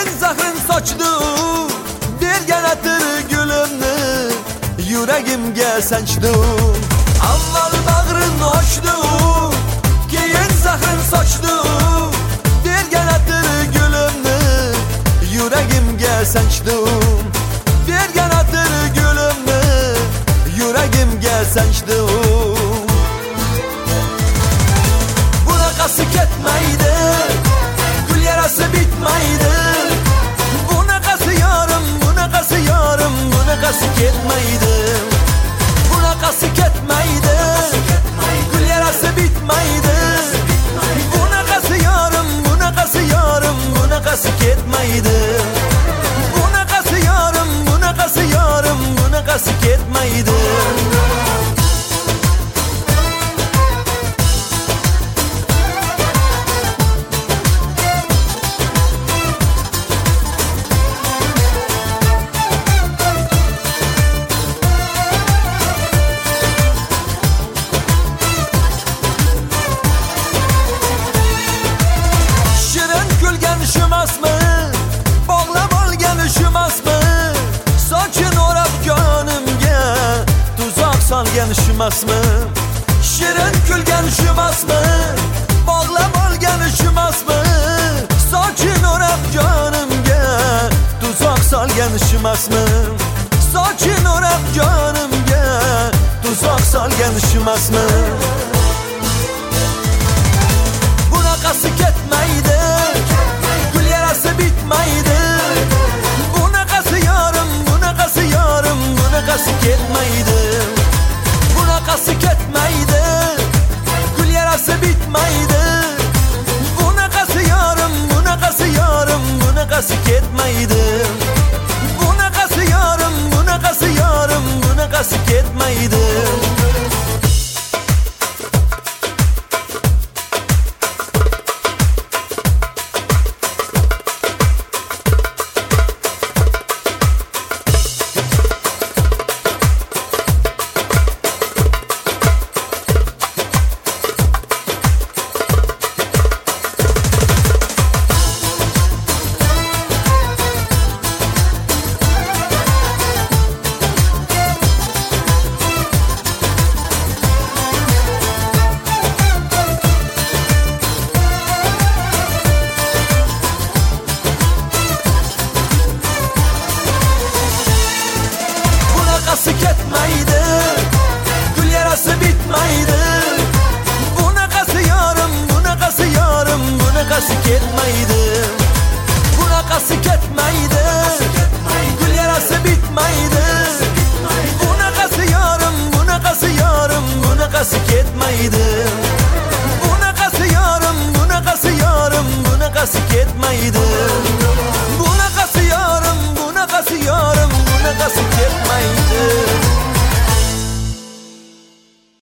keyin zahrin sochdi berganadir gulimni yuragimga sanchdi. Avval bag'rin ochdi keyin zahrin sochdi berganadir gulimni yuragimga sanchdi. Berganadir gulimni yuragimga sanchdi. Bunaqasi ketmaydi, gul yarasi bitmaydi. Bunaqasi yorim, bunaqasi yorim, bunaqasi ketmaydi. Bunaqasi ketmaydi, gul yarasi bitmaydi. Bunaqasi yorim, bunaqasi yorim, bunaqasi ketmaydi. Bunaqasi yorim, bunaqasi yorim, bunaqasi ketmaydi. Bağlab olgan üşümasmı? Sochini o'rab jonimga tuzok solgan üşümasmı? Shirin kulgan üşümasmı? Bağlab olgan üşümasmı? Sochini o'rab jonimga tuzok solgan üşümasmı? Sochini o'rab jonimga tuzok solgan üşümasmı? Bunaqasi ketmaydi, gul yarasi bitmaydi. Bunaqasi yorim, bunaqasi yorim, bunaqasi ketmaydi. Bunaqasi ketmaydi, gul yarasi bitmaydi. Bunaqasi yorim, bunaqasi yorim, bunaqasi ketmaydi. Bunaqasi yorim, bunaqasi yorim, bunaqasi ketmaydi.